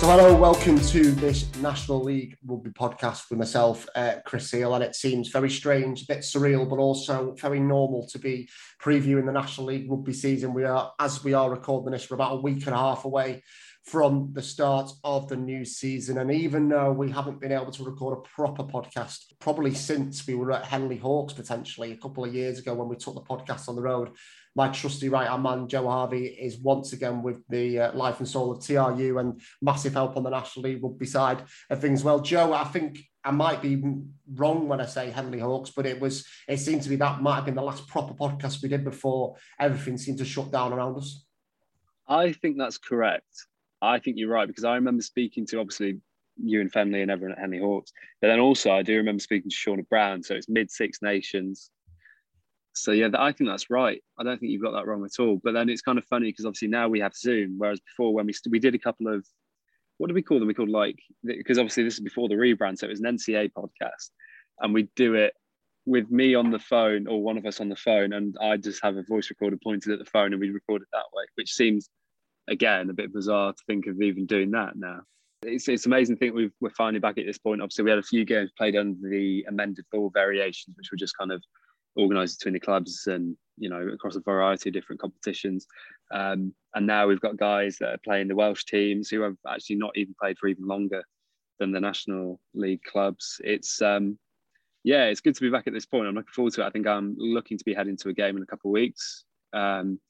So hello, welcome to this National League Rugby podcast with myself, Chris Seal, and it seems very strange, a bit surreal, but also very normal to be previewing the National League Rugby season. As we are recording this, we're about a week and a half away from the start of the new season. And even though we haven't been able to record a proper podcast, probably since we were at Henley Hawks potentially a couple of years ago when we took the podcast on the road, my trusty right-hand man, Joe Harvey, is once again with the life and soul of TRU and massive help on the National League Rugby side of things. Well, Joe, I think I might be wrong when I say Henley Hawks, but it seemed to be that might have been the last proper podcast we did before everything seemed to shut down around us. I think that's correct. I think you're right, because I remember speaking to, obviously, you and Fenley and everyone at Henley Hawks. But then also I do remember speaking to Shauna Brown. So it's mid-Six Nations. So yeah, I think that's right. I don't think you've got that wrong at all. But then it's kind of funny because obviously now we have Zoom, whereas before when we did a couple of, what did we call them? We called because obviously this is before the rebrand. So it was an NCA podcast, and we'd do it with me on the phone or one of us on the phone. And I just have a voice recorder pointed at the phone and we'd record it that way, which seems, again, a bit bizarre to think of even doing that now. It's amazing to think we're finally back at this point. Obviously, we had a few games played under the amended ball variations, which were just kind of organised between the clubs and, you know, across a variety of different competitions. And now we've got guys that are playing the Welsh teams who have actually not even played for even longer than the National League clubs. It's it's good to be back at this point. I'm looking forward to it. I think I'm looking to be heading to a game in a couple of weeks. And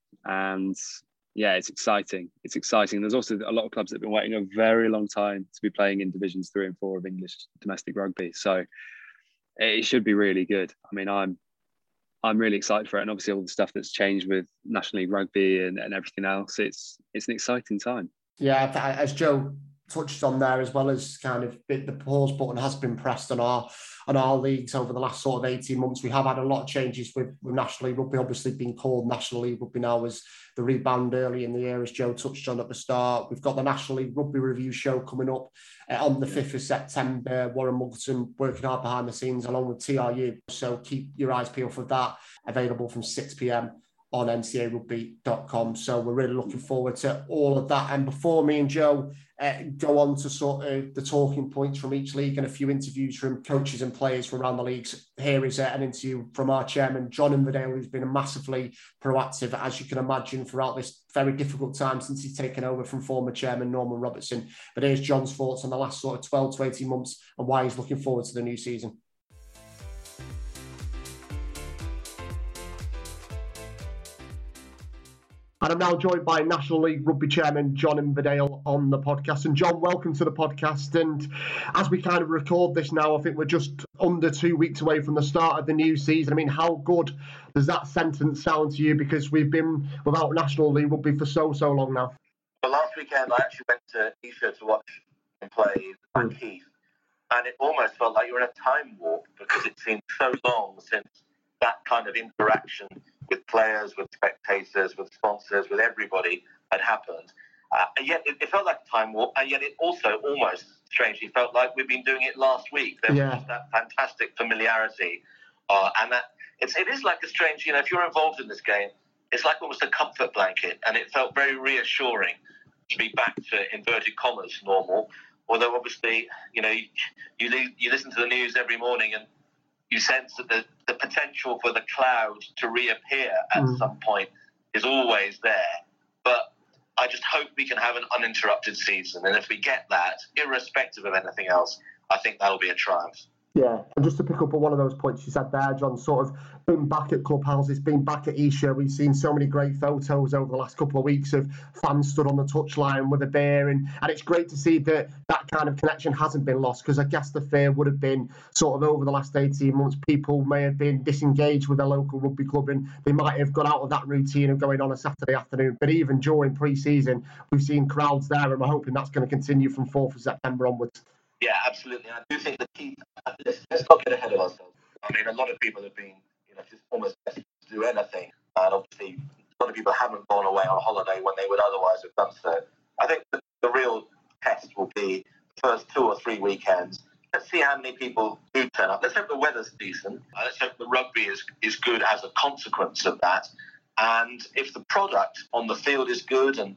yeah, it's exciting. It's exciting. There's also a lot of clubs that have been waiting a very long time to be playing in Divisions 3 and 4 of English domestic rugby. So it should be really good. I mean, I'm really excited for it. And obviously all the stuff that's changed with National League Rugby and everything else, it's an exciting time. Yeah, as Joe touched on there, as well as kind of the pause button has been pressed on our leagues over the last sort of 18 months. We have had a lot of changes with National League Rugby, obviously being called National League Rugby now as the rebound early in the year, as Joe touched on at the start. We've got the National League Rugby Review show coming up on the 5th of September. Warren Muggleton working hard behind the scenes along with TRU. So keep your eyes peeled for that, available from 6 p.m. on ncarugby.com. So we're really looking forward to all of that. And before me and Joe go on to sort of the talking points from each league and a few interviews from coaches and players from around the leagues, here is an interview from our chairman, John Inverdale, who's been massively proactive, as you can imagine, throughout this very difficult time since he's taken over from former chairman Norman Robertson. But here's John's thoughts on the last sort of 12 to 18 months and why he's looking forward to the new season. And I'm now joined by National League Rugby Chairman John Inverdale on the podcast. And John, welcome to the podcast. And as we kind of record this now, I think we're just under 2 weeks away from the start of the new season. I mean, how good does that sentence sound to you? Because we've been without National League Rugby for so long now. Well, last weekend I actually went to Esher to watch him play Blackheath. And it almost felt like you were in a time warp because it seemed so long since that kind of interaction with players, with spectators, with sponsors, with everybody had happened. And yet it felt like a time warp, and yet it also almost strangely felt like we've been doing it last week. There was that fantastic familiarity. And that it is like a strange, if you're involved in this game, it's like almost a comfort blanket, and it felt very reassuring to be back to, inverted commas, normal. Although obviously, you listen to the news every morning and you sense that the potential for the cloud to reappear at some point is always there. But I just hope we can have an uninterrupted season. And if we get that, irrespective of anything else, I think that'll be a triumph. Yeah, and just to pick up on one of those points you said there, John, sort of been back at clubhouses, been back at Esher. We've seen so many great photos over the last couple of weeks of fans stood on the touchline with a beer, and it's great to see that kind of connection hasn't been lost, because I guess the fear would have been sort of over the last 18 months, people may have been disengaged with their local rugby club and they might have got out of that routine of going on a Saturday afternoon. But even during pre-season, we've seen crowds there, and we're hoping that's going to continue from 4th of September onwards. Yeah, absolutely. I do think the key, let's not get ahead of ourselves. I mean, a lot of people have been, just almost desperate to do anything. And obviously, a lot of people haven't gone away on holiday when they would otherwise have done so. I think the real test will be the first 2 or 3 weekends. Let's see how many people do turn up. Let's hope the weather's decent. Let's hope the rugby is good as a consequence of that. And if the product on the field is good and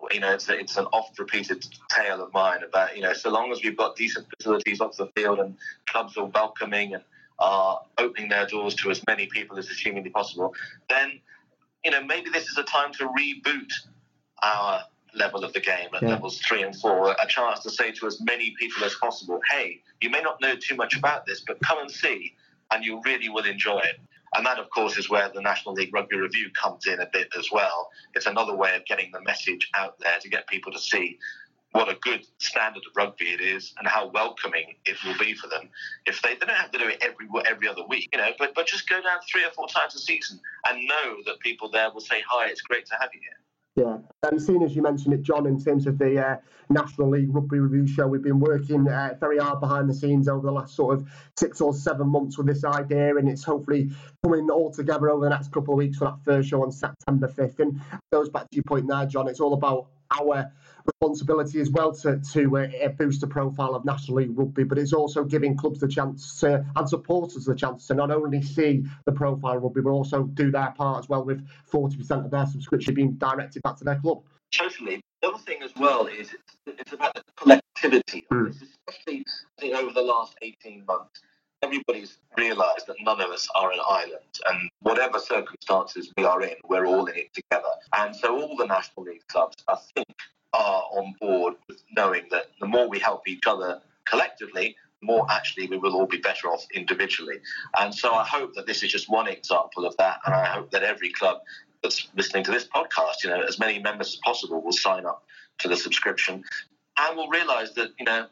You know, it's an oft-repeated tale of mine about, you know, so long as we've got decent facilities off the field and clubs are welcoming and are opening their doors to as many people as is humanly possible, then, you know, maybe this is a time to reboot our level of the game at levels 3 and 4, a chance to say to as many people as possible, hey, you may not know too much about this, but come and see, and you really will enjoy it. And that, of course, is where the National League Rugby Review comes in a bit as well. It's another way of getting the message out there to get people to see what a good standard of rugby it is and how welcoming it will be for them. If they don't have to do it every other week, you know, but just go down 3 or 4 times a season and know that people there will say, hi, it's great to have you here. Yeah, and seeing as you mentioned it, John, in terms of the National League Rugby Review show, we've been working very hard behind the scenes over the last sort of 6 or 7 months with this idea, and it's hopefully coming all together over the next couple of weeks for that first show on September 5th. And it goes back to your point there, John, it's all about our responsibility as well to boost the profile of National League Rugby, but it's also giving clubs the chance to, and supporters the chance to not only see the profile of rugby, but also do their part as well, with 40% of their subscription being directed back to their club. Totally. The other thing as well is it's about the collectivity of this, especially I think over the last 18 months. Everybody's realised that none of us are an island, and whatever circumstances we are in, we're all in it together. And so all the National League clubs, I think, are on board with knowing that the more we help each other collectively, the more actually we will all be better off individually. And so I hope that this is just one example of that, and I hope that every club that's listening to this podcast, you know, as many members as possible will sign up to the subscription, and will realise that, you know,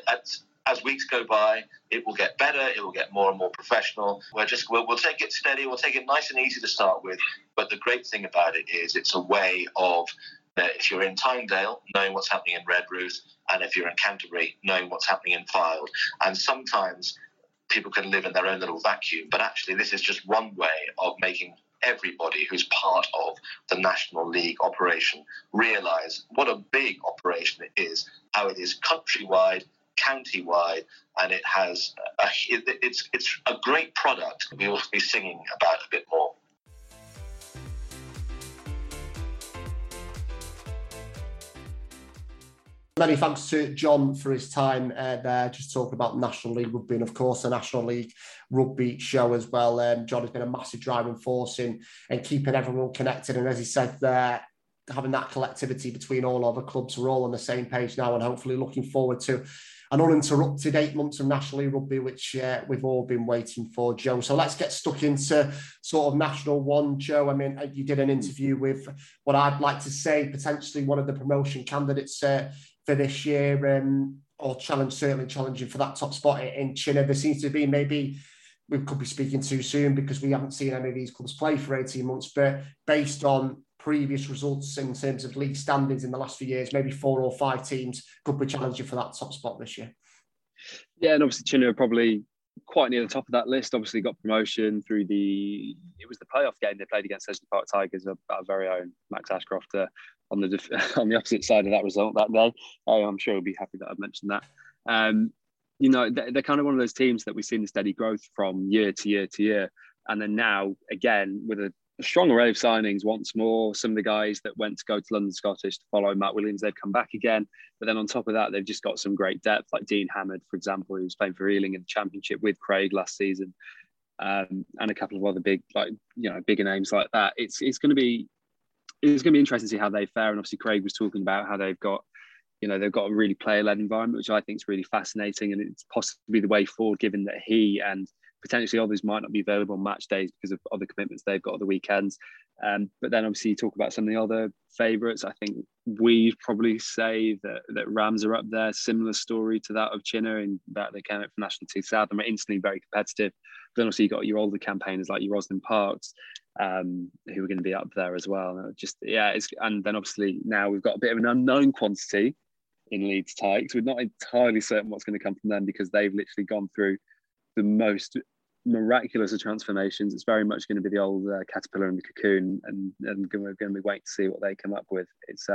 as weeks go by, it will get better, it will get more and more professional. We'll take it steady, we'll take it nice and easy to start with. But the great thing about it is it's a way of, if you're in Tynedale, knowing what's happening in Redruth, and if you're in Canterbury, knowing what's happening in Fylde. And sometimes people can live in their own little vacuum, but actually this is just one way of making everybody who's part of the National League operation realise what a big operation it is, how it is countrywide, county-wide, and it has it's a great product we ought to be singing about a bit more. Many thanks to John for his time there, just talking about National League Rugby and, of course, the National League Rugby show as well. John has been a massive driving force in keeping everyone connected. And as he said there, having that collectivity between all other clubs, we're all on the same page now, and hopefully looking forward to an uninterrupted 8 months of National League Rugby, which we've all been waiting for, Joe. So let's get stuck into sort of National One, Joe. I mean, you did an interview with what I'd like to say, potentially one of the promotion candidates for this year, or certainly challenging for that top spot in Chinner. There seems to be, maybe we could be speaking too soon because we haven't seen any of these clubs play for 18 months, but based on previous results in terms of league standings in the last few years, maybe 4 or 5 teams could be challenging for that top spot this year. Yeah, and obviously Chinner are probably quite near the top of that list. Obviously got promotion through it was the playoff game they played against Sedgley Park Tigers, our very own Max Ashcroft on the opposite side of that result that day. I'm sure he'll be happy that I've mentioned that. You know, they're kind of one of those teams that we've seen the steady growth from year to year to year. And then now, again, with a strong array of signings once more. Some of the guys that went to go to London Scottish to follow Matt Williams, they've come back again. But then on top of that, they've just got some great depth, like Dean Hammond, for example, who was playing for Ealing in the Championship with Craig last season, and a couple of other bigger names like that. It's going to be interesting to see how they fare. And obviously, Craig was talking about how they've got a really player-led environment, which I think is really fascinating, and it's possibly the way forward, given that he and potentially others might not be available on match days because of other commitments they've got at the weekends. But then obviously you talk about some of the other favourites. I think we'd probably say that Rams are up there, similar story to that of Chinner, in that they came out for National Team South and were instantly very competitive. But then also you got your older campaigners like your Roslyn Parks, who are going to be up there as well. And then obviously now we've got a bit of an unknown quantity in Leeds Tykes. We're not entirely certain what's going to come from them because they've literally gone through the most miraculous of transformations. It's very much going to be the old caterpillar and the cocoon, and we're going to be waiting to see what they come up with. It's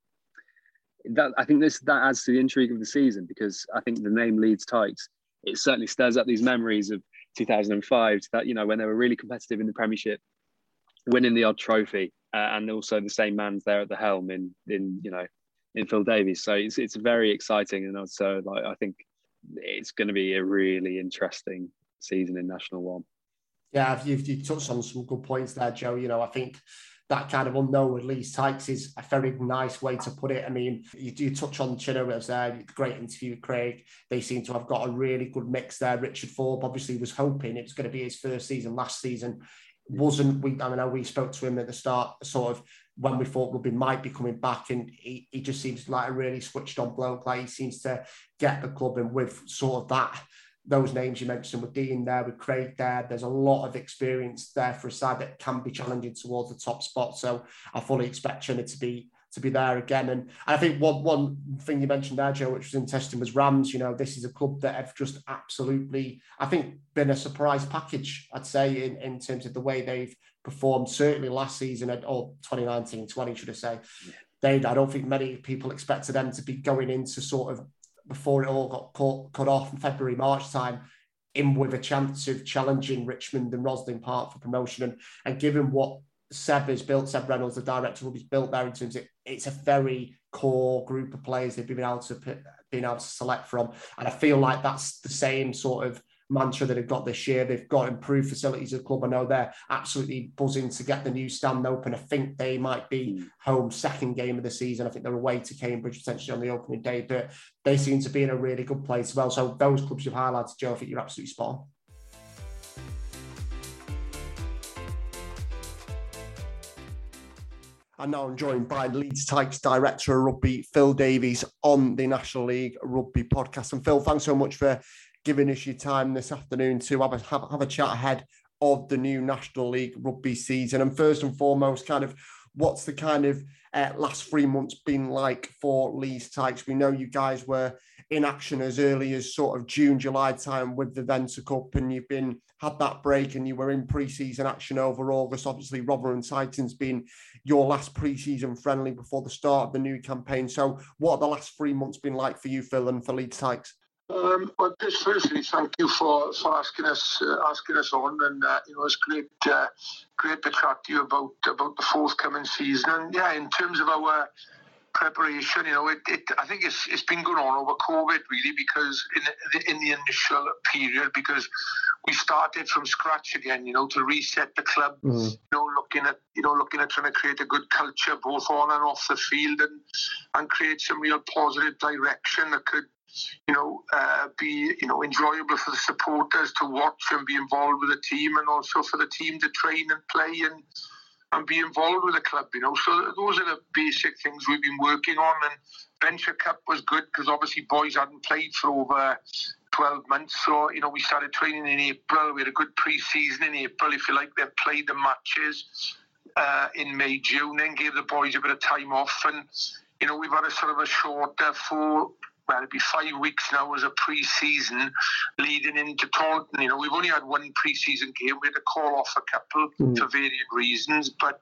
I think that adds to the intrigue of the season, because I think the name Leeds Tykes, it certainly stirs up these memories of 2005, that, you know, when they were really competitive in the Premiership, winning the odd trophy, and also the same man's there at the helm in Phil Davies. So it's very exciting, and also I think it's going to be a really interesting season in National One. Yeah, you've touched on some good points there, Joe. I think that kind of unknown with Lee Sykes is a very nice way to put it. I mean, you do touch on Chinner as there, great interview with Craig. They seem to have got a really good mix there. Richard Forbes obviously was hoping it was going to be his first season last season. I know we spoke to him at the start, sort of when we thought Rugby might be coming back, and he just seems like a really switched on bloke. Like he seems to get the club, and with sort of those names you mentioned with Dean there, with Craig there, there's a lot of experience there for a side that can be challenging towards the top spot. So I fully expect Chinner to be there again. And I think one thing you mentioned there, Joe, which was interesting, was Rams. This is a club that have just absolutely, I think, been a surprise package, I'd say, in terms of the way they've performed, certainly last season, or 2019-20, should I say. I don't think many people expected them to be going into sort of, before it all got cut off in February, March time, in with a chance of challenging Richmond and Rosslyn Park for promotion. And given what Seb has built, Seb Reynolds, the director, has built there in terms of it's a very core group of players they've been able to select from. And I feel like that's the same sort of mantra that they've got this year. They've got improved facilities at the club. I know they're absolutely buzzing to get the new stand open. I think they might be home second game of the season. I think they're away to Cambridge potentially on the opening day, but they seem to be in a really good place as well. So those clubs you've highlighted, Joe, I think you're absolutely spot on. And now I'm joined by Leeds Tykes Director of Rugby, Phil Davies, on the National League Rugby podcast. And Phil, thanks so much for giving us your time this afternoon to have a chat ahead of the new National League Rugby season. And first and foremost, kind of what's the kind of last 3 months been like for Leeds Tykes? We know you guys were in action as early as sort of June, July time with the Venter Cup, and you've had that break and you were in pre-season action over August. Obviously, Rotherham Titans been your last pre-season friendly before the start of the new campaign. So what have the last 3 months been like for you, Phil, and for Leeds Tykes? Well, just firstly, thank you for asking us on, and it's great to chat to you about the forthcoming season. And yeah, in terms of our preparation, I think it's been going on over COVID really, because in the initial period, because we started from scratch again, to reset the club, looking at trying to create a good culture both on and off the field, and create some real positive direction that could be enjoyable for the supporters to watch and be involved with the team, and also for the team to train and play and be involved with the club. So those are the basic things we've been working on. And Venture Cup was good because obviously boys hadn't played for over 12 months. So we started training in April. We had a good pre-season in April, if you like. Then played the matches in May, June, then gave the boys a bit of time off. And we've had a sort of a short it'd be 5 weeks now as a pre-season leading into Taunton. We've only had one pre-season game. We had to call off a couple for various reasons, but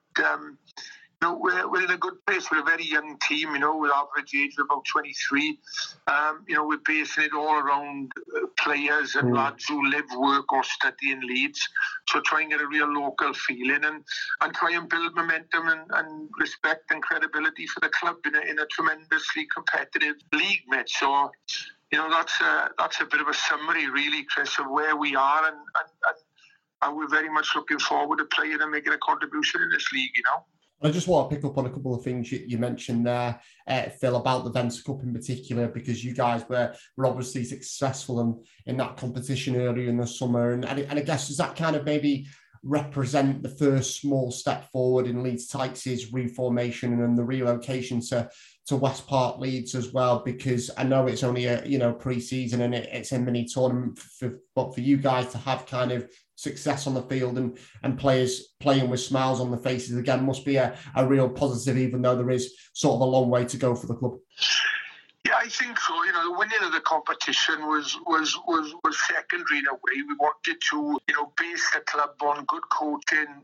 we're in a good place. We're a very young team, with average age of about 23. We're basing it all around players and lads who live, work or study in Leeds. So try and get a real local feeling and try and build momentum and respect and credibility for the club in a tremendously competitive league, mate. So, that's a bit of a summary really, Chris, of where we are, and we're very much looking forward to playing and making a contribution in this league, I just want to pick up on a couple of things you mentioned there, Phil, about the Venter Cup in particular, because you guys were obviously successful in that competition earlier in the summer. And I guess, does that kind of maybe represent the first small step forward in Leeds Tykes' reformation and the relocation to West Park Leeds as well? Because I know it's only a pre-season and it's a mini tournament, but for you guys to have kind of success on the field and players playing with smiles on their faces again must be a real positive, even though there is sort of a long way to go for the club. Yeah, I think so. The winning of the competition was secondary in a way. We wanted to, base the club on good coaching,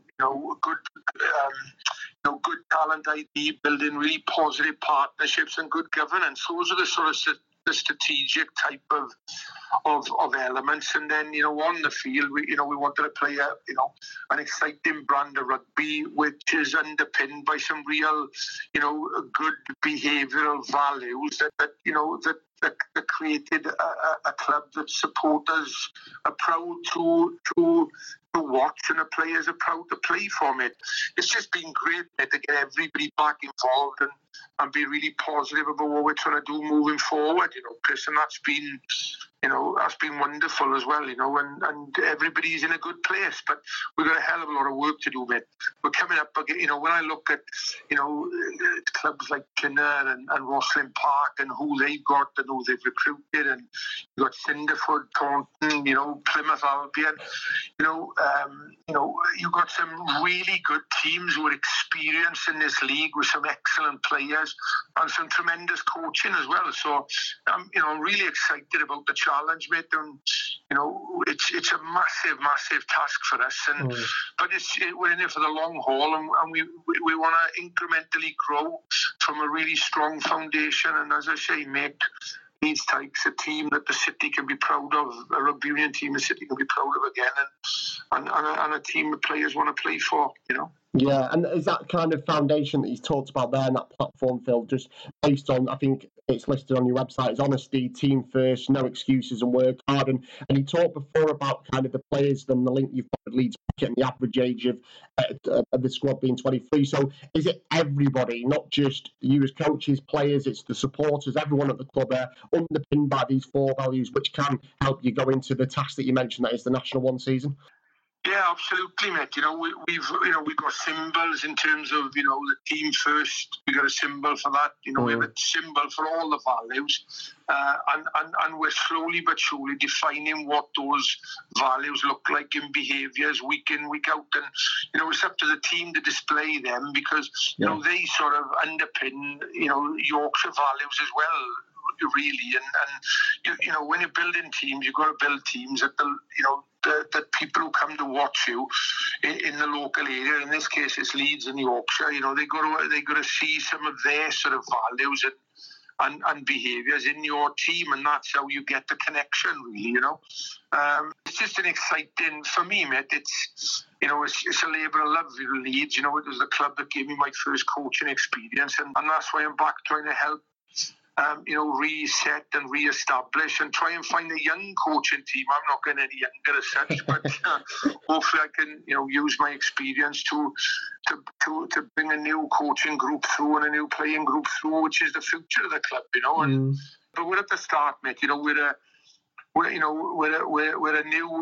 good talent ID, building really positive partnerships and good governance. Those are the sort of the strategic type of elements. And then, on the field, we wanted to play an exciting brand of rugby, which is underpinned by some real, good behavioural values that created a club that supporters are proud to watch, and the players are proud to play from it. It's just been great to get everybody back involved and be really positive about what we're trying to do moving forward, Chris, and that's been wonderful as well, and everybody's in a good place, but we've got a hell of a lot of work to do, mate. We're coming up again, when I look at, clubs like Kinner and Rosslyn Park and who they've got and who they've recruited, and you've got Cinderford, Taunton, Plymouth Albion, you've got some really good teams who are experienced in this league with some excellent players and some tremendous coaching as well. So I'm really excited about the challenge, mate. And it's a massive task for us, and but we're in it for the long haul, and we want to incrementally grow from a really strong foundation, and as I say, make these types of team that the city can be proud of, a rugby union team the city can be proud of again, and a team of players want to play for, Yeah, and is that kind of foundation that you talked about there in that platform, Phil, just based on, I think it's listed on your website, is honesty, team first, no excuses, and work hard. And you talked before about kind of the players and the link you've got with Leeds and the average age of the squad being 23. So is it everybody, not just you as coaches, players, it's the supporters, everyone at the club are underpinned by these four values, which can help you go into the task that you mentioned, that is the National One season? Yeah, absolutely, mate. We've got symbols in terms of the team first. We got a symbol for that. We have a symbol for all the values, and we're slowly but surely defining what those values look like in behaviours week in, week out. And it's up to the team to display them, because they sort of underpin Yorkshire values as well, really. And when you're building teams, you've got to build teams that the people who come to watch you in the local area, in this case it's Leeds and Yorkshire, they got to see some of their sort of values and behaviours in your team, and that's how you get the connection, really. It's just an exciting, for me, mate. It's a labour of love, Leeds. It was the club that gave me my first coaching experience, and that's why I'm back trying to help reset and re-establish and try and find a young coaching team. I'm not getting any younger as such, but hopefully I can, use my experience to bring a new coaching group through and a new playing group through, which is the future of the club, But we're at the start, mate. We're a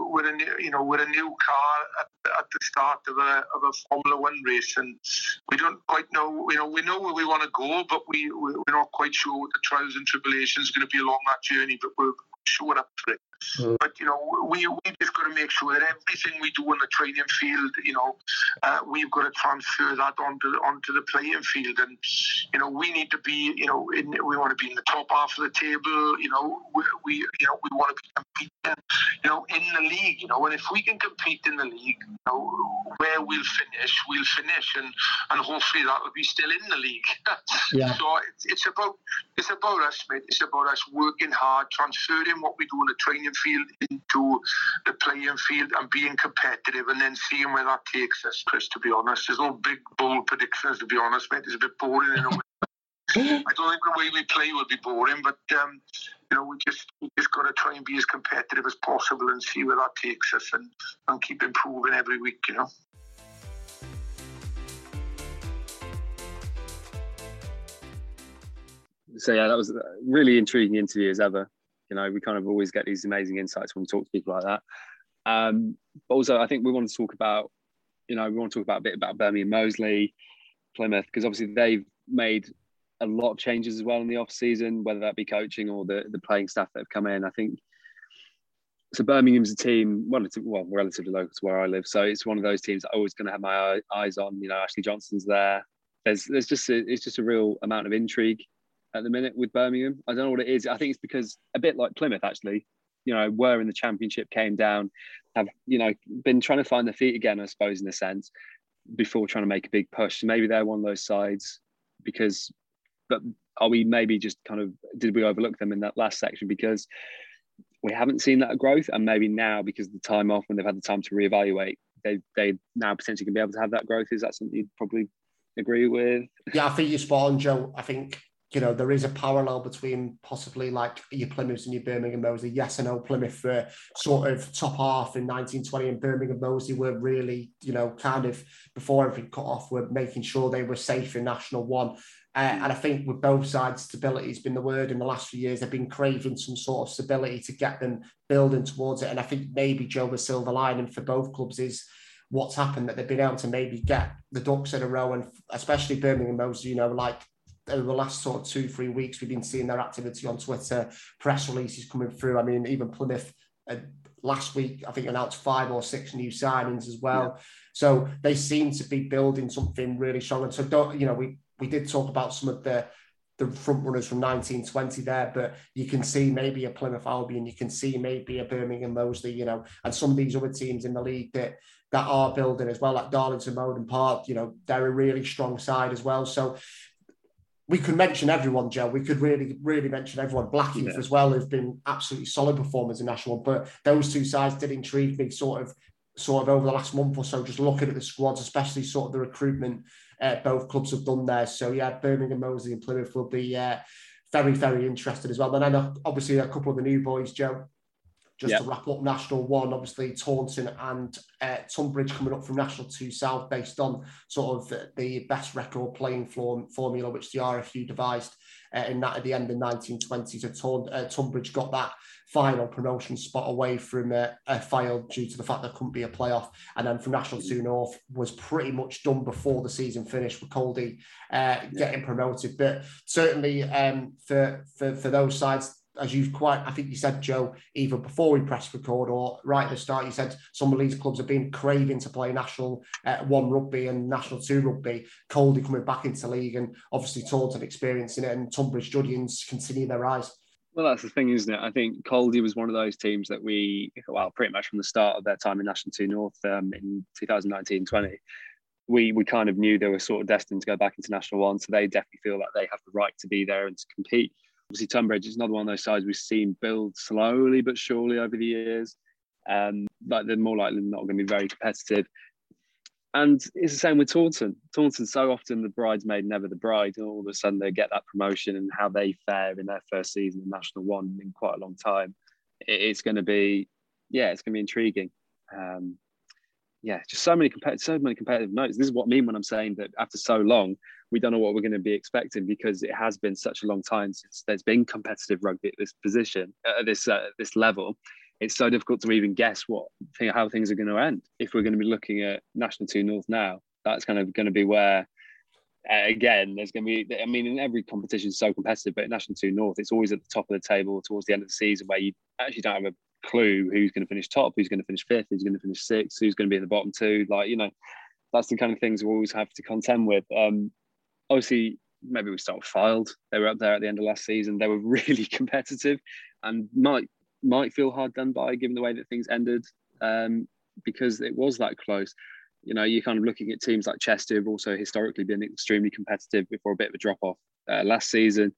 new car at the start of a Formula One race, and we don't quite know. We know where we want to go, but we're not quite sure what the trials and tribulations are going to be along that journey. But we're sure up for it. But we just got to make sure that everything we do on the training field, we've got to transfer that onto the playing field, and we need to be, we want to be in the top half of the table. We want to be competing, in the league. And if we can compete in the league, where we'll finish, and hopefully that will be still in the league. Yeah. So it's about us, mate. It's about us working hard, transferring what we do on the training field into the playing field and being competitive, and then seeing where that takes us, Chris, to be honest. There's no big, bold predictions, to be honest, mate. It's a bit boring in a way. I don't think the way we play will be boring, but we just got to try and be as competitive as possible and see where that takes us, and keep improving every week, So yeah, that was a really intriguing interview as ever. We kind of always get these amazing insights when we talk to people like that. But also, I think we want to talk about, a bit about Birmingham Moseley, Plymouth, because obviously they've made a lot of changes as well in the off season, whether that be coaching or the playing staff that have come in. I think so. Birmingham's a team, relatively local to where I live, so it's one of those teams that I'm always going to have my eyes on. Ashley Johnston's there. It's just a real amount of intrigue at the minute with Birmingham. I don't know what it is. I think it's because, a bit like Plymouth actually, were in the Championship, came down, have been trying to find their feet again, I suppose, in a sense, before trying to make a big push. Maybe they're one of those sides, but are we maybe just kind of, did we overlook them in that last section because we haven't seen that growth? And maybe now, because of the time off, when they've had the time to reevaluate, they now potentially can be able to have that growth. Is that something you'd probably agree with? Yeah, I think you're spot on, Joe. I think, there is a parallel between possibly like your Plymouths and your Birmingham Moseley. Yes, I know Plymouth were sort of top half in 1920, and Birmingham Moseley were really, kind of before everything cut off, were making sure they were safe in National 1. And I think with both sides, stability has been the word in the last few years. They've been craving some sort of stability to get them building towards it. And I think maybe, Joe, the silver lining for both clubs is what's happened, that they've been able to maybe get the ducks in a row, and especially Birmingham Moseley, like over the last sort of 2-3 weeks, we've been seeing their activity on Twitter, press releases coming through. I mean, even Plymouth last week, I think, announced 5 or 6 new signings as well. Yeah. So they seem to be building something really strong. And so, we did talk about some of the front runners from 1920 there, but you can see maybe a Plymouth Albion, you can see maybe a Birmingham Moseley, and some of these other teams in the league that are building as well, like Darlington Moden Park, they're a really strong side as well. So we could mention everyone, Joe. We could really, really mention everyone. Blackheath as well, who've been absolutely solid performers in National 1. But those two sides did intrigue me sort of over the last month or so, just looking at the squads, especially sort of the recruitment both clubs have done there. So, yeah, Birmingham Moseley and Plymouth will be very, very interested as well. And then obviously a couple of the new boys, Joe, to wrap up National 1, obviously Taunton and Tunbridge coming up from National 2 South based on sort of the best record playing formula, which the RFU devised in that at the end of 1920. So Tunbridge got that final promotion spot away from a file due to the fact there couldn't be a playoff. And then from National 2 North was pretty much done before the season finished with Coldy getting promoted. But certainly for those sides, as I think you said, Joe, either before we pressed record or right at the start, you said some of these clubs have been craving to play National 1 rugby and National 2 rugby. Coldy coming back into league, and obviously Taunton experiencing it, and Tunbridge Juddians continue their rise. Well, that's the thing, isn't it? I think Coldy was one of those teams that pretty much from the start of their time in National 2 North in 2019-20, we kind of knew they were sort of destined to go back into National 1. So they definitely feel that they have the right to be there and to compete. Obviously, Tunbridge is another one of those sides we've seen build slowly but surely over the years. But they're more likely not going to be very competitive. And it's the same with Taunton. Taunton, so often the bridesmaid, never the bride. And all of a sudden they get that promotion, and how they fare in their first season in National 1 in quite a long time. It's going to be, it's going to be intriguing. Just so many competitive notes. This is what I mean when I'm saying that after so long, we don't know what we're going to be expecting, because it has been such a long time since there's been competitive rugby at this position, at this level. It's so difficult to even guess how things are going to end. If we're going to be looking at National 2 North now, that's kind of going to be where, again, there's going to be, in every competition is so competitive, but at National 2 North, it's always at the top of the table towards the end of the season, where you actually don't have a clue who's going to finish top, who's going to finish 5th, who's going to finish 6th, who's going to be in the bottom 2. That's the kind of things we always have to contend with. Obviously, maybe we start with Fylde. They were up there at the end of last season. They were really competitive and might feel hard done by, given the way that things ended, because it was that close. You're kind of looking at teams like Chester, who've also historically been extremely competitive before a bit of a drop-off last season.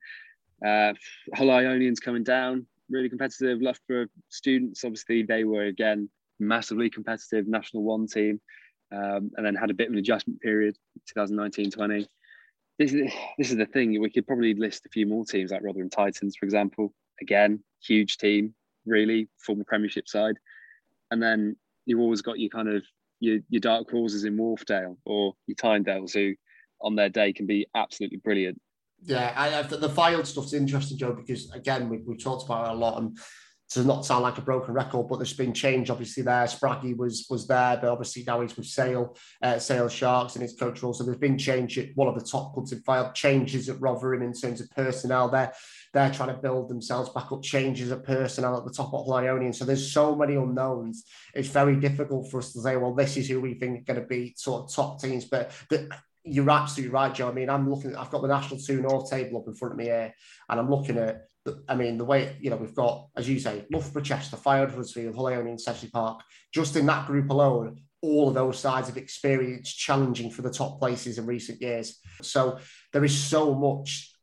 Hull Ionians coming down, really competitive. Loughborough Students, obviously, they were, again, massively competitive National 1 team, and then had a bit of an adjustment period, 2019-20. This is the thing. We could probably list a few more teams, like Rotherham Titans, for example. Again, huge team, really, former Premiership side. And then you've always got your kind of your dark horses in Wharfdale or your Tynedales, who on their day can be absolutely brilliant. Yeah, the Fylde stuff's interesting, Joe, because again, we've talked about it a lot, and to not sound like a broken record, but there's been change obviously there. Spraggy was there, but obviously now he's with Sale Sharks in his coach role. So there's been change at one of the top clubs in Fylde, changes at Rotherham in terms of personnel. They're trying to build themselves back up, changes at personnel at the top of Ionian. So there's so many unknowns. It's very difficult for us to say, well, this is who we think are going to be sort of top teams. But you're absolutely right, Joe. I've got the National 2 North table up in front of me here, and I'm looking at, the way, we've got, as you say, Loughborough, Chester, Fylde, Huddersfield, Hull Ionian, Sedgley Park. Just in that group alone, all of those sides have experienced challenging for the top places in recent years. So there is so much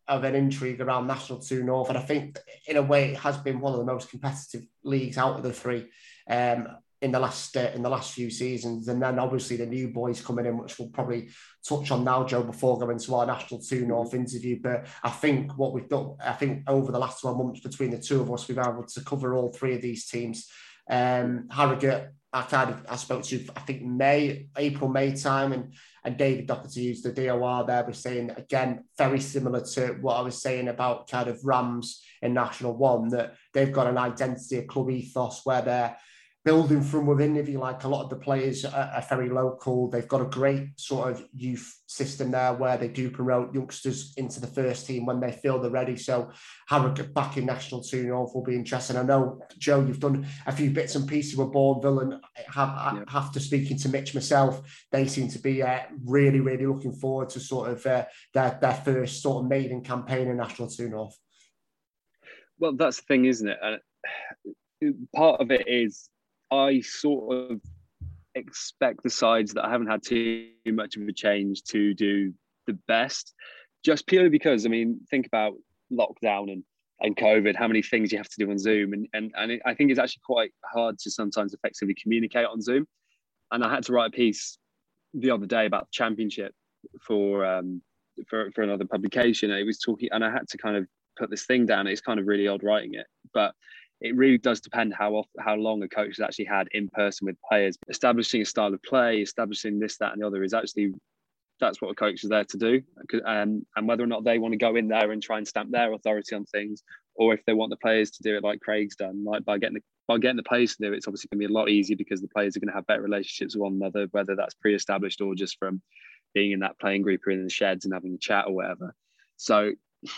of an intrigue around National 2 North, and I think in a way it has been one of the most competitive leagues out of the three in the last few seasons. And then obviously the new boys coming in, which we'll probably touch on now, Joe, before going to our National 2 North interview. But I think what we've done, I think over the last 12 months between the two of us, we've been able to cover all three of these teams. Harrogate, I spoke to, I think April, May time, and David Doherty, who's the DOR there, was saying, again, very similar to what I was saying about kind of Rams in National 1, that they've got an identity, a club ethos where they're building from within, if you like. A lot of the players are very local. They've got a great sort of youth system there where they do promote youngsters into the first team when they feel they're ready. So Harrogate back in National 2 North will be interesting. I know, Joe, you've done a few bits and pieces with Bourneville, and after speaking to Mitch myself, they seem to be really, really looking forward to sort of their first sort of maiden campaign in National 2 North. Well, that's the thing, isn't it? Part of it is I sort of expect the sides that haven't had too much of a change to do the best, just purely because, I mean, think about lockdown and COVID, how many things you have to do on Zoom. And I think it's actually quite hard to sometimes effectively communicate on Zoom. And I had to write a piece the other day about the championship for another publication. And it was talking, and I had to kind of put this thing down. It's kind of really odd writing it, but it really does depend how long a coach has actually had in person with players. Establishing a style of play, establishing this, that, and the other is actually, that's what a coach is there to do. And whether or not they want to go in there and try and stamp their authority on things, or if they want the players to do it like Craig's done, like by getting the players to do it, it's obviously going to be a lot easier because the players are going to have better relationships with one another, whether that's pre-established or just from being in that playing group or in the sheds and having a chat or whatever. So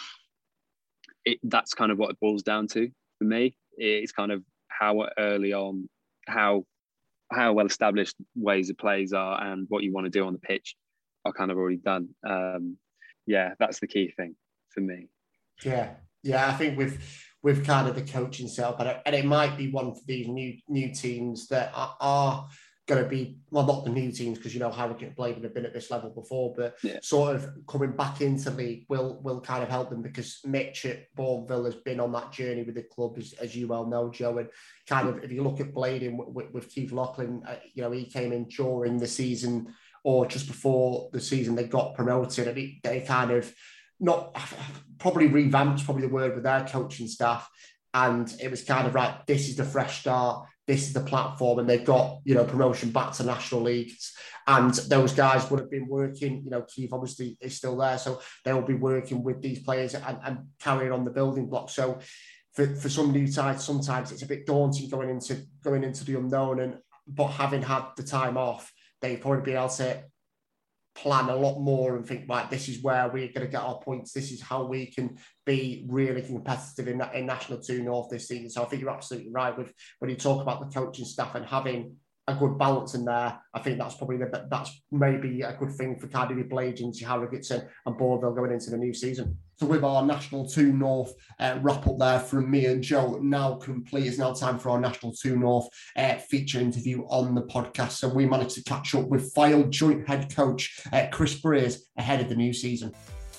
that's kind of what it boils down to for me. It's kind of how early on, how well established ways of plays are and what you want to do on the pitch are kind of already done. That's the key thing for me. Yeah, I think with kind of the coaching setup, and it might be one for these new teams that are going to be, well, not the new teams, because, you know, Harrogate and Bladen have been at this level before, but sort of coming back into league will kind of help them, because Mitch at Bourneville has been on that journey with the club, as you well know, Joe. And kind of, if you look at Bladen with Keith Laughlin, you know, he came in during the season or just before the season they got promoted, and they kind of probably revamped, probably the word, with their coaching staff. And it was kind of right, this is the fresh start, this is the platform, and they've got, you know, promotion back to national leagues. And those guys would have been working, you know, Keith obviously is still there, so they will be working with these players and carrying on the building blocks. So for some new sides, sometimes it's a bit daunting going into the unknown, but having had the time off, they've probably been able to plan a lot more and think, right, this is where we're going to get our points. This is how we can be really competitive in National 2 North this season. So I think you're absolutely right with when you talk about the coaching staff and having a good balance in there. I think that's probably that's maybe a good thing for Cardiff Blades, Harrogate and Bourneville going into the new season. So with our National 2 North wrap up there from me and Joe now complete, it's now time for our National 2 North feature interview on the podcast. So we managed to catch up with Fylde joint head coach Chris Briers ahead of the new season.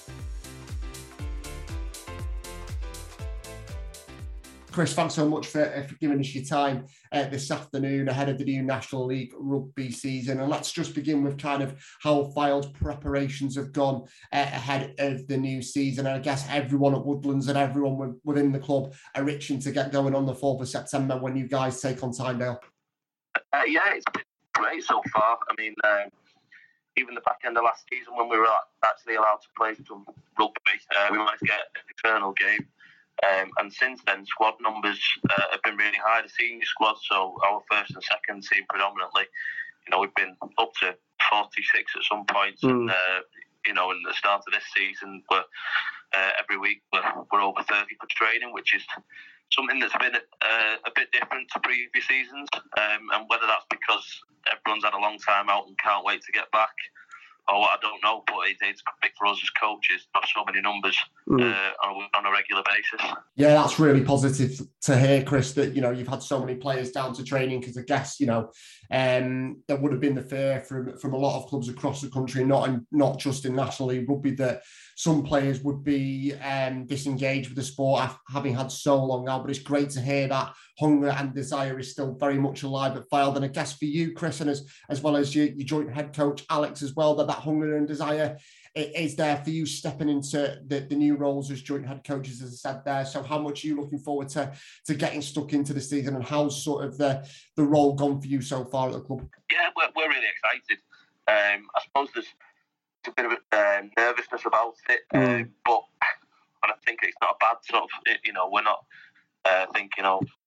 Chris, thanks so much for giving us your time this afternoon ahead of the new National League rugby season. And let's just begin with kind of how Fylde's preparations have gone ahead of the new season. And I guess everyone at Woodlands and everyone within the club are itching to get going on the 4th of September when you guys take on Tynedale. It's been great so far. I mean, even the back end of last season when we were actually allowed to play some rugby, we managed to get an internal game. And since then, squad numbers have been really high, the senior squad, so our first and second team predominantly. You know, we've been up to 46 at some points, and you know, in the start of this season, every week we're over 30 for training, which is something that's been a bit different to previous seasons. And whether that's because everyone's had a long time out and can't wait to get back, or I don't know, but it's big for us as coaches to have so many numbers on a regular basis. Yeah, that's really positive to hear, Chris, that, you know, you've had so many players down to training, because I guess, you know, there would have been the fear from a lot of clubs across the country, not just in National League Rugby, that some players would be disengaged with the sport having had so long out. But it's great to hear that hunger and desire is still very much alive at Fylde. And I guess for you, Chris, and as well as your joint head coach, Alex, as well, that hunger and desire is there for you stepping into the new roles as joint head coaches, as I said there. So how much are you looking forward to getting stuck into the season, and how's sort of the role gone for you so far at the club? Yeah, we're really excited. I suppose there's a bit of nervousness about it, but I think it's not a bad sort of, we're not thinking,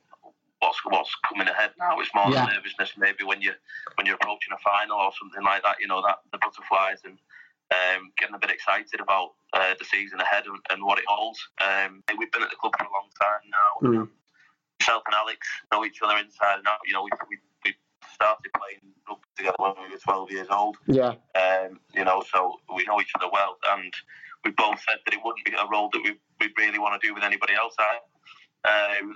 what's coming ahead now. It's more the nervousness maybe when you're approaching a final or something like that, that the butterflies and getting a bit excited about the season ahead and what it holds. We've been at the club for a long time now. Myself and Alex know each other inside and out. We started playing rugby together when we were 12 years old. Yeah. So we know each other well, and we both said that it wouldn't be a role that we'd really want to do with anybody else. And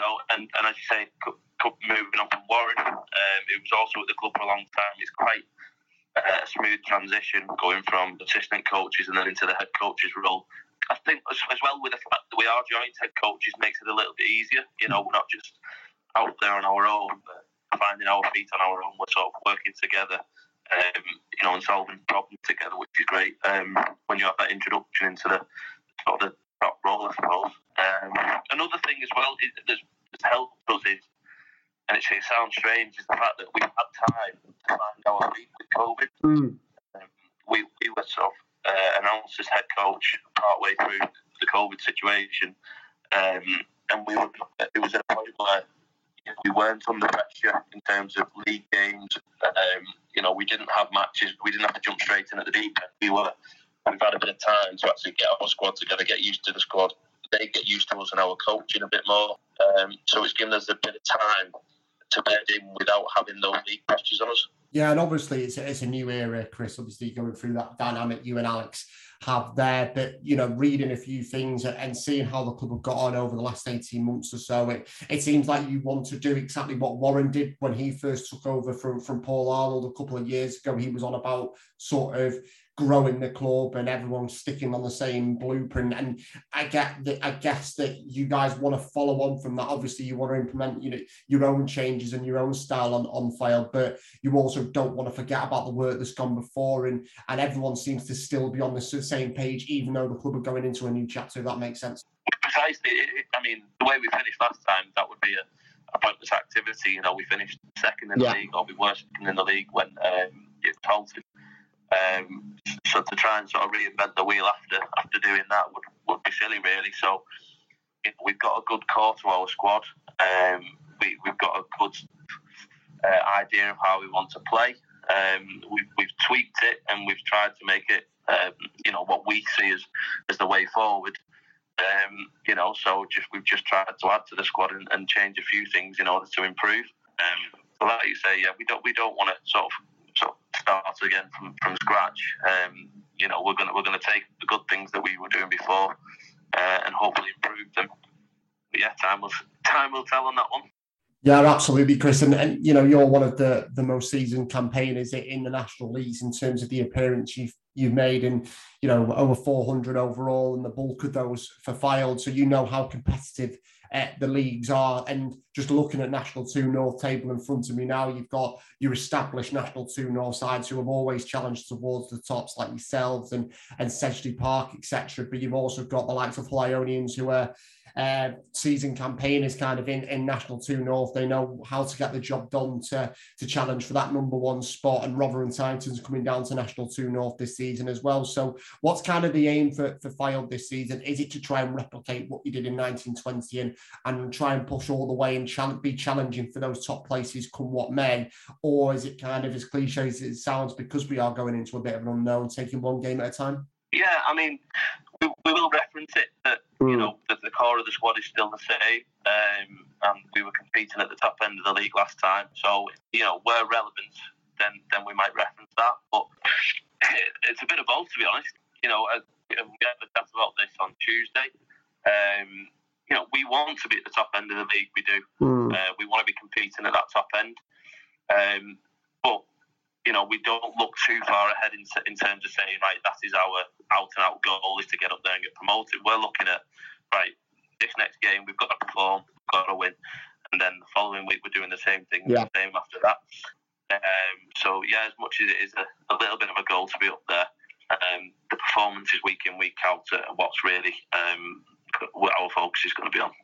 as you say, moving on from Warren, it was also at the club for a long time. It's quite a smooth transition going from assistant coaches and then into the head coach's role. I think as well with the fact that we are joint head coaches makes it a little bit easier. We're not just out there on our own, but finding our feet on our own. We're sort of working together, and solving problems together, which is great. When you have that introduction into the sort of the top role, I suppose. Another thing as well that's helped us is, and it sounds strange, is the fact that we've had time to find our feet with COVID. We were sort of announced as head coach partway through the COVID situation, and it was at a point where we weren't under pressure in terms of league games. We didn't have matches. We didn't have to jump straight in at the deep end. We've had a bit of time to actually get our squad together, get used to the squad. They get used to us and our coaching a bit more. So it's given us a bit of time to bed in without having those league pressures on us. Yeah, and obviously it's a new era, Chris, obviously going through that dynamic you and Alex have there, but, reading a few things and seeing how the club have got on over the last 18 months or so, it seems like you want to do exactly what Warren did when he first took over from Paul Arnold a couple of years ago. He was on about sort of growing the club and everyone sticking on the same blueprint. And I guess that you guys want to follow on from that. Obviously, you want to implement your own changes and your own style on Fylde, but you also don't want to forget about the work that's gone before. And everyone seems to still be on the same page, even though the club are going into a new chapter. If that makes sense. Precisely. The way we finished last time, that would be a pointless activity. We finished second in the league, or we were second in the league when it halted. So to try and sort of reinvent the wheel after doing that would be silly, really. So we've got a good core to our squad. We've got a good idea of how we want to play. We've tweaked it and we've tried to make it, what we see as the way forward. So we've just tried to add to the squad and change a few things in order to improve. So like you say, we don't want to sort of start again from scratch. We're going to take the good things that we were doing before and hopefully improve them. But yeah, time will tell on that one. Yeah, absolutely, Chris. And you're one of the most seasoned campaigners in the National Leagues in terms of the appearance you've made, and over 400 overall, and the bulk of those for Fylde. So how competitive the leagues are. And just looking at National 2 North table in front of me now, you've got your established National 2 North sides who have always challenged towards the tops, like yourselves and Sedgley Park, etc. But you've also got the likes of Ionians who are season campaigners kind of in National 2 North. They know how to get the job done to challenge for that number one spot, and Rotherham Titans coming down to National 2 North this season as well. So what's kind of the aim for Fylde this season? Is it to try and replicate what you did in 1920 and try and push all the way and be challenging for those top places come what may? Or is it kind of as cliche as it sounds, because we are going into a bit of an unknown, taking one game at a time? Yeah, we will reference it that the core of the squad is still the same, and we were competing at the top end of the league last time. So where relevant, then we might reference that. But it's a bit of both, to be honest. We had the chat about this on Tuesday. We want to be at the top end of the league. We do. We want to be competing at that top end. But we don't look too far ahead in terms of saying, right, that is our out-and-out goal, is to get up there and get promoted. We're looking at, right, this next game, we've got to perform, we've got to win. And then the following week, we're doing the same thing, the same after that. So, as much as it is a little bit of a goal to be up there, the performances week in, week out are what's really what our focus is going to be on.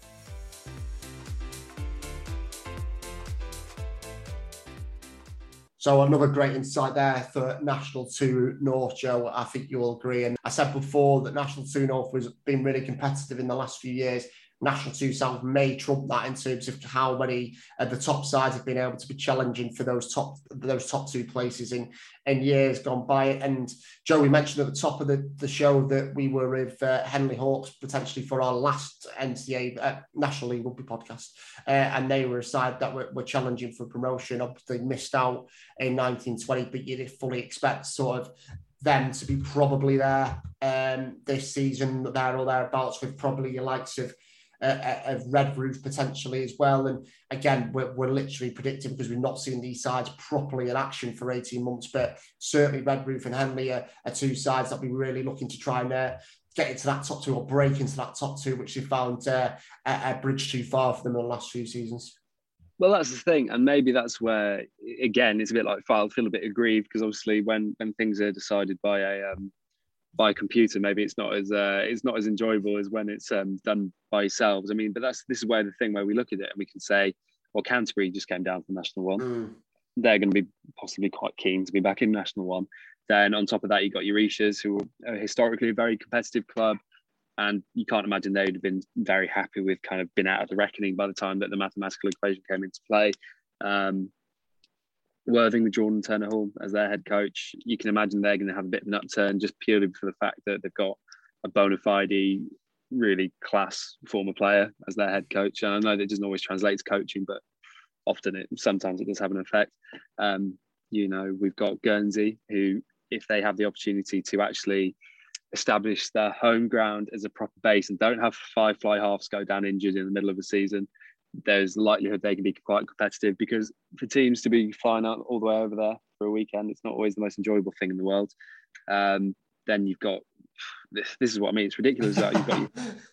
So another great insight there for National 2 North, Joe. I think you'll agree. And I said before that National 2 North was been really competitive in the last few years. National 2 South may trump that in terms of how many of the top sides have been able to be challenging for those top two places in years gone by. And Joe, we mentioned at the top of the show that we were with Henley Hawks potentially for our last NCA National League Rugby podcast, and they were a side that were challenging for promotion. Obviously missed out in 1920, but you'd fully expect sort of them to be probably there this season, there or thereabouts, with probably your likes of Redruth potentially as well. And again, we're literally predicting, because we've not seen these sides properly in action for 18 months, but certainly Redruth and Henley are two sides that we're really looking to try and get into that top two, or break into that top two, which they found a bridge too far for them in the last few seasons. Well, that's the thing, and maybe that's where, again, it's a bit like I feel a bit aggrieved, because obviously when things are decided by a computer, maybe it's not as enjoyable as when it's done by yourselves. I mean, but this is where the thing where we look at it and we can say, well, Canterbury just came down from National One. They're going to be possibly quite keen to be back in National One. Then on top of that, you got Euritias, who are historically a very competitive club, and you can't imagine they would have been very happy with kind of been out of the reckoning by the time that the mathematical equation came into play. Worthing with Jordan Turner Hall as their head coach, you can imagine they're going to have a bit of an upturn, just purely for the fact that they've got a bona fide, really class former player as their head coach. And I know that doesn't always translate to coaching, but sometimes it does have an effect. We've got Guernsey, who, if they have the opportunity to actually establish their home ground as a proper base and don't have 5 fly halves go down injured in the middle of the season, there's likelihood they can be quite competitive, because for teams to be flying out all the way over there for a weekend, it's not always the most enjoyable thing in the world. Then you've got this is what I mean. It's ridiculous. You've got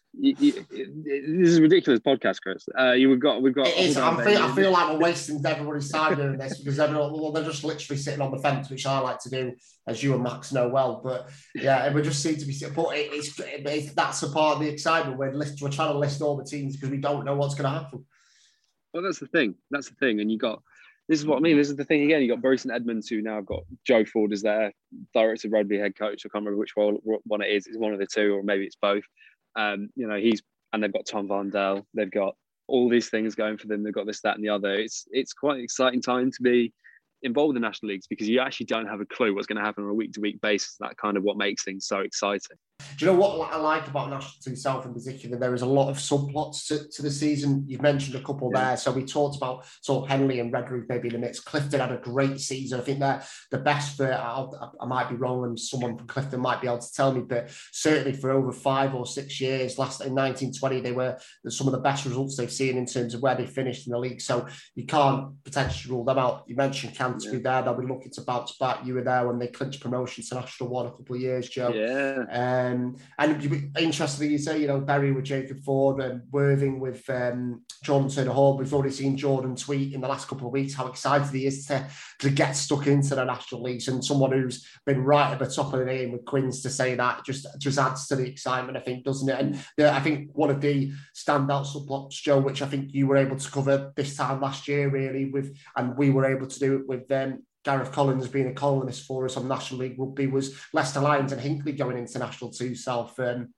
this is a ridiculous podcast, Chris. We've got. It is. I feel like we're wasting everybody's time doing this, because they're just literally sitting on the fence, which I like to do, as you and Max know well. But yeah, we just seem to be. But that's the part of the excitement. We're trying to list all the teams because we don't know what's going to happen. Well, that's the thing. And you got. This is what I mean. This is the thing again. You got Bury St Edmunds, who now have got Joe Ford as their director of rugby head coach. I can't remember which one it is. It's one of the two, or maybe it's both. And they've got Tom Vondel. They've got all these things going for them. They've got this, that, and the other. It's quite an exciting time to be involved in the national leagues, because you actually don't have a clue what's going to happen on a week-to-week basis. That kind of what makes things so exciting. Do you know what I like about National 2 South in particular? There is a lot of subplots to the season. You've mentioned a couple there. So we talked about sort of Henley and Redruth maybe in the mix. Clifton had a great season. I think they're the best for, I might be wrong, and someone from Clifton might be able to tell me, but certainly for over 5 or 6 years, last in 1920, they were some of the best results they've seen in terms of where they finished in the league. So you can't potentially rule them out. You mentioned Canterbury there. They'll be looking to bounce back. You were there when they clinched promotion to National 1 a couple of years, Joe. Yeah. And you'd be interested, you say, Bury with Jacob Ford and Worthing with Jordan Turner Hall. We've already seen Jordan tweet in the last couple of weeks how excited he is to get stuck into the National Leagues, and someone who's been right at the top of the name with Quins to say that just adds to the excitement, I think, doesn't it? And I think one of the standout subplots, Joe, which I think you were able to cover this time last year, really, and we were able to do it with Gareth Collins being a columnist for us on National League Rugby, was Leicester Lions and Hinckley going into National 2 South.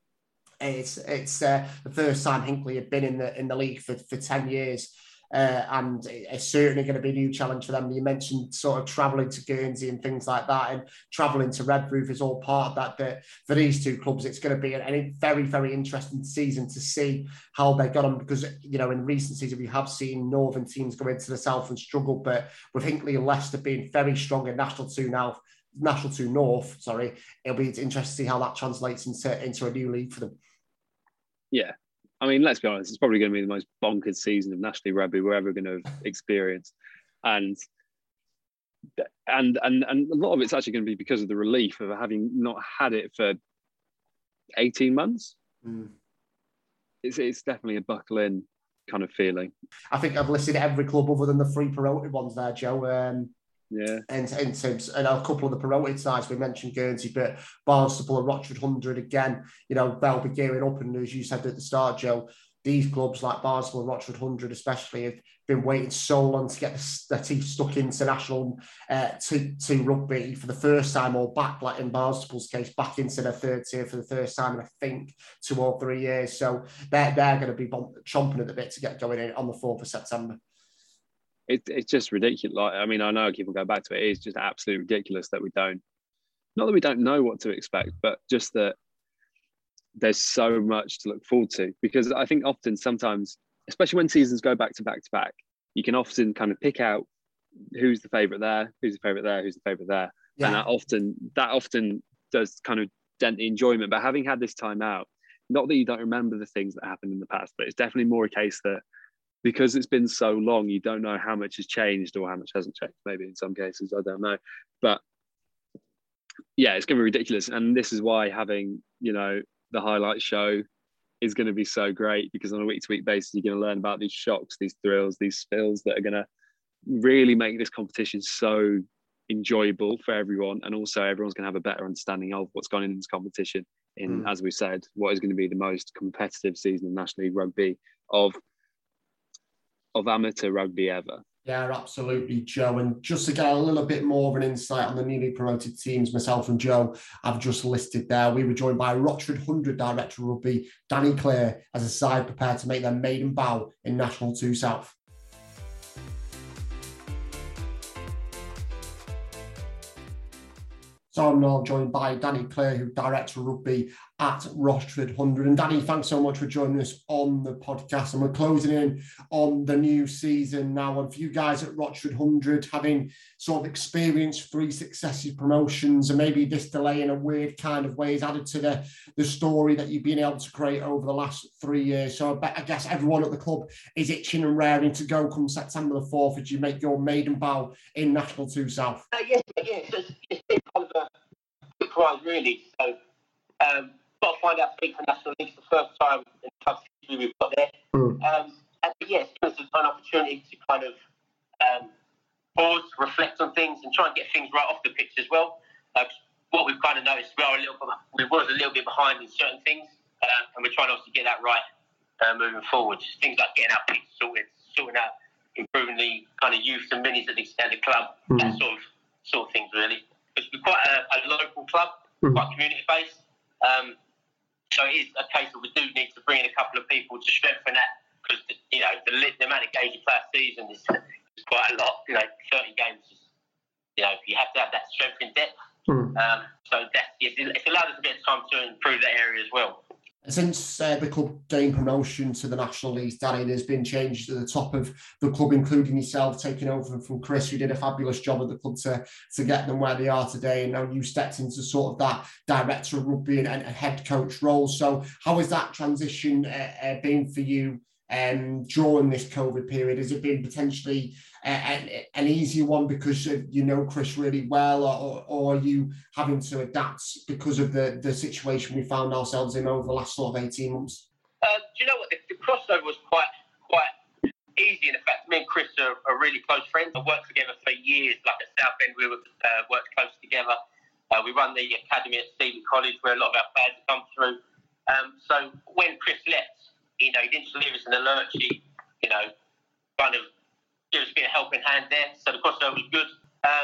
It's the first time Hinckley had been in the league for 10 years. And it's certainly going to be a new challenge for them. You mentioned sort of travelling to Guernsey and things like that, and travelling to Redruth is all part of that. But for these two clubs, it's going to be a very, very interesting season to see how they got on, because, in recent seasons, we have seen northern teams go into the south and struggle. But with Hinckley and Leicester being very strong in National 2 North, it'll be interesting to see how that translates into a new league for them. Yeah. I mean, let's be honest, it's probably going to be the most bonkers season of National League Rugby we're ever going to have experienced. And And a lot of it's actually going to be because of the relief of having not had it for 18 months. It's definitely a buckle in kind of feeling. I think I've listed every club other than the 3 promoted ones there, Joe. Yeah. And in terms, and a couple of the promoted sides, we mentioned Guernsey, but Barnstaple and Rochford 100 again, they'll be gearing up. And as you said at the start, Joe, these clubs like Barnstaple and Rochford 100 especially have been waiting so long to get their teeth stuck into national to rugby for the first time, or back, like in Barnstaple's case, back into their third tier for the first time in, I think, 2 or 3 years. So they're going to be chomping at the bit to get going in on the 4th of September. It's just ridiculous. Like, I mean, I know people go back to it. It's just absolutely ridiculous that we don't know what to expect, but just that there's so much to look forward to. Because I think often, sometimes, especially when seasons go back to back, you can often kind of pick out who's the favourite there, who's the favourite there, who's the favourite there. Yeah. And that often does kind of dent the enjoyment. But having had this time out, not that you don't remember the things that happened in the past, but it's definitely more a case that because it's been so long, you don't know how much has changed or how much hasn't changed. Maybe in some cases, I don't know. But yeah, it's going to be ridiculous. And this is why having, the highlight show is going to be so great, because on a week-to-week basis, you're going to learn about these shocks, these thrills, these spills that are going to really make this competition so enjoyable for everyone. And also everyone's going to have a better understanding of what's gone in this competition in, as we said, what is going to be the most competitive season of National League rugby of amateur rugby ever. Yeah, absolutely, Joe. And just to get a little bit more of an insight on the newly promoted teams, myself and Joe, I've just listed there. We were joined by Rochford 100 Director of Rugby, Danny Clare, as a side prepared to make their maiden bow in National 2 South. So I'm now joined by Danny Clare, who Director of Rugby at Rochford 100. And Danny, thanks so much for joining us on the podcast. And we're closing in on the new season now. And for you guys at Rochford 100, having sort of experienced 3 successive promotions, and maybe this delay in a weird kind of way has added to the story that you've been able to create over the last 3 years. So I guess everyone at the club is itching and raring to go come September the 4th as you make your maiden bow in National 2 South. Yes, it's been kind of a surprise, really. So, got to find out for National League. It's the first time in club history we've got there. Yes, it's an opportunity to kind of pause, reflect on things, and try and get things right off the pitch as well. What we've kind of noticed, we was a little bit behind in certain things, and we're trying to obviously get that right moving forward. Just things like getting our pitch sorting out, improving the kind of youth and minis at the club, that sort of things really. It's quite a local club, quite community based. So it is a case that we do need to bring in a couple of people to strengthen that, because the amount of games you play a season is quite a lot. 30 games is, you have to have that strength in depth. So it's allowed us a bit of time to improve that area as well. Since the club gained promotion to the National League, Danny, there's been changes at the top of the club, including yourself taking over from Chris, who did a fabulous job at the club to get them where they are today. And now you stepped into sort of that director of rugby and head coach role. So how has that transition been for you during this COVID period? Has it been potentially an easier one because you know Chris really well, or are you having to adapt because of the situation we found ourselves in over the last sort of 18 months? Do you know what? The crossover was quite easy. In fact, me and Chris are really close friends. We've worked together for years. Like at Southend, we worked close together. We run the academy at Stephen College, where a lot of our players come through. So when Chris left, he didn't just leave us in the lurch. He, kind of give us a bit of helping hand there. So the crossover was good.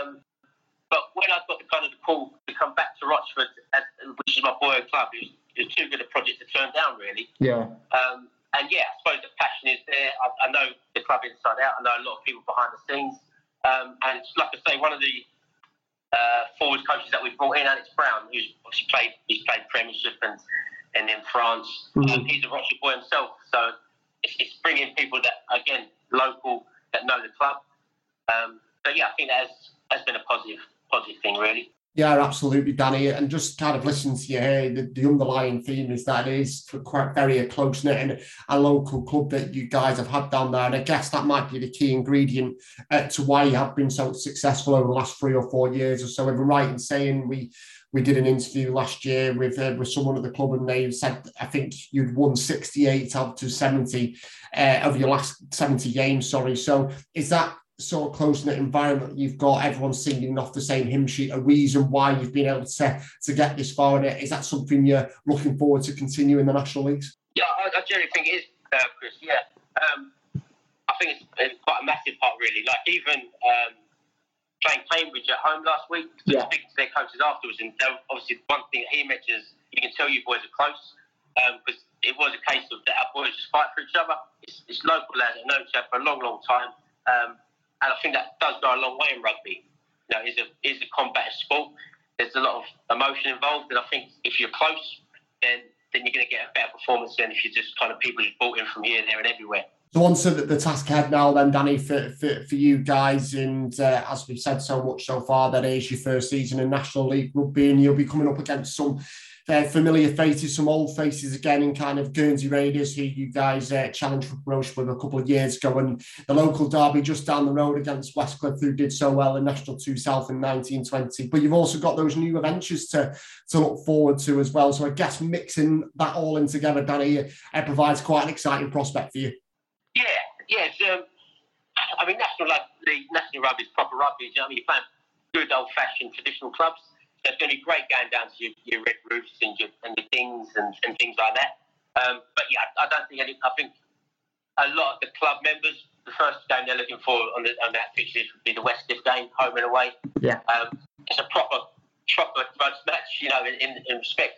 But when I got the call to come back to Rochford, which is my boyhood club, it was too good a project to turn down, really. Yeah. And yeah, I suppose the passion is there. I know the club inside out. I know a lot of people behind the scenes. And like I say, one of the forward coaches that we brought in, Alex Brown, who's obviously played Premiership and in France. He's a Rochford boy himself. So it's bringing people that, again, local, that know the club. So yeah, I think that has been a positive thing, really. Yeah, absolutely, Danny. And just kind of listening to you here, the underlying theme is that it is quite very a close-knit and a local club that you guys have had down there. And I guess that might be the key ingredient to why you have been so successful over the last 3 or 4 years or so. If we're right in saying we did an interview last year with someone at the club, and they said, I think you'd won 68 out to 70 of your last 70 games, sorry. So is that sort of close-knit environment you've got, everyone singing off the same hymn sheet, a reason why you've been able to get this far in it? Is that something you're looking forward to continue in the National Leagues? Yeah, I generally think it is, Chris. Yeah, I think it's quite a massive part, really. Like even playing Cambridge at home last week, speaking to their coaches afterwards, and obviously one thing he mentions, you can tell you boys are close, because it was a case of that our boys just fight for each other. It's local lads that know each other for a long, long time. And I think that does go a long way in rugby. You know, it's a combative sport. There's a lot of emotion involved, and I think if you're close, then you're going to get a better performance than if you're just kind of people who's brought in from here, there, and everywhere. So on to the task ahead now then, Danny, for you guys. And as we've said so much so far, that is your first season in National League Rugby, and you'll be coming up against some familiar faces, some old faces again in kind of Guernsey Raiders, who you guys challenged for promotion with a couple of years ago, and the local derby just down the road against Westcliff, who did so well in National 2 South in 1920. But you've also got those new adventures to look forward to as well. So I guess mixing that all in together, Danny, it provides quite an exciting prospect for you. Yeah. I mean, National Rugby is proper rugby. You know what I mean? You're playing good old-fashioned traditional clubs. So it's going to be great going down to your Red Roofs and your Kings and things like that. But yeah, I don't think I think a lot of the club members, the first game they're looking for on that pitch would be the Westcliff game, home and away. Yeah. It's a proper grudge match, you know, in respect.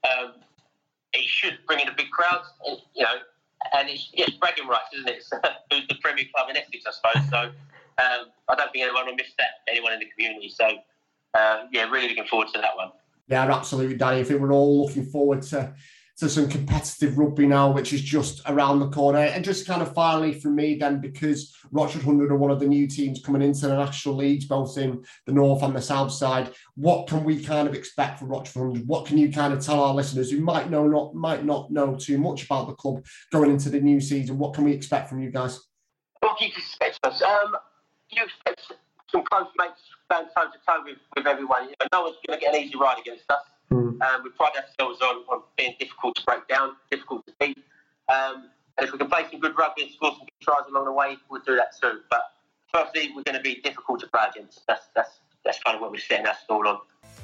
It should bring in a big crowd, you know, and it's bragging rights, isn't it? Who's the Premier Club in Essex, I suppose. So I don't think anyone will miss that, anyone in the community. So really looking forward to that one. Yeah, absolutely, Danny. I think we're all looking forward to some competitive rugby now, which is just around the corner. And just kind of finally from me then, because Rochford 100 are one of the new teams coming into the National Leagues, both in the north and the south side, what can we kind of expect from Rochford 100? What can you kind of tell our listeners who might not know too much about the club going into the new season? What can we expect from you guys? What can you expect us? You expect some close mates going toe-to-toe with everyone. You know, no one's going to get an easy ride against us. We pride ourselves on being difficult to break down, difficult to beat. And if we can play some good rugby and score some good tries along the way, we'll do that too. But firstly, we're going to be difficult to play against. That's kind of what we're setting our stall on.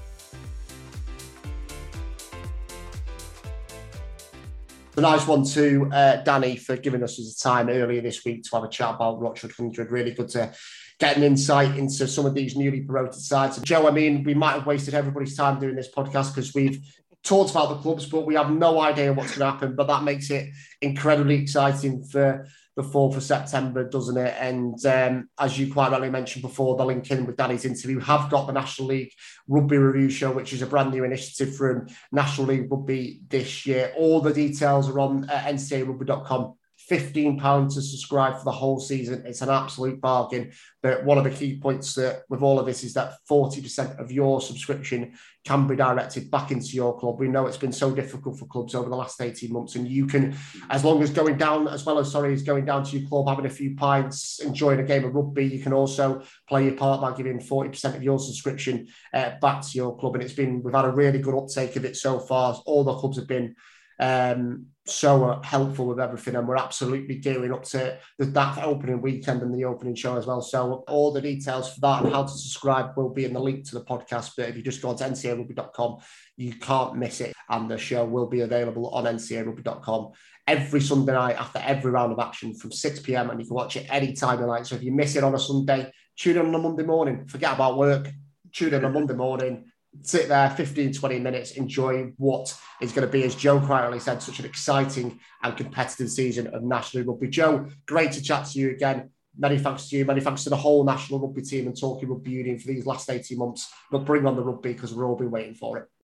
A nice one to Danny for giving us his time earlier this week to have a chat about Rochford 100. Really good to get an insight into some of these newly promoted sides. And Joe, I mean, we might have wasted everybody's time doing this podcast because we've talked about the clubs, but we have no idea what's going to happen. But that makes it incredibly exciting for the 4th of September, doesn't it? And as you quite rightly mentioned before, the link in with Danny's interview, we have got the National League Rugby Review Show, which is a brand new initiative from National League Rugby this year. All the details are on ncarugby.com. £15 to subscribe for the whole season. It's an absolute bargain. But one of the key points with all of this is that 40% of your subscription can be directed back into your club. We know it's been so difficult for clubs over the last 18 months, and you can, as well as going down to your club, having a few pints, enjoying a game of rugby, you can also play your part by giving 40% of your subscription back to your club. And we've had a really good uptake of it so far. All the clubs have been so helpful with everything, and we're absolutely gearing up to that opening weekend and the opening show as well. So all the details for that and how to subscribe will be in the link to the podcast, but if you just go on to ncarugby.com, you can't miss it, and the show will be available on ncarugby.com every Sunday night after every round of action from 6 p.m, and you can watch it any time of night. So if you miss it on a Sunday, tune in on a Monday morning, forget about work, tune in on a Monday morning, sit there 15-20 minutes, enjoy what is going to be, as Joe quietly said, such an exciting and competitive season of National Rugby. Joe, great to chat to you again. Many thanks to you. Many thanks to the whole National Rugby team and Talking Rugby Union for these last 18 months. But bring on the rugby, because we've all been waiting for it.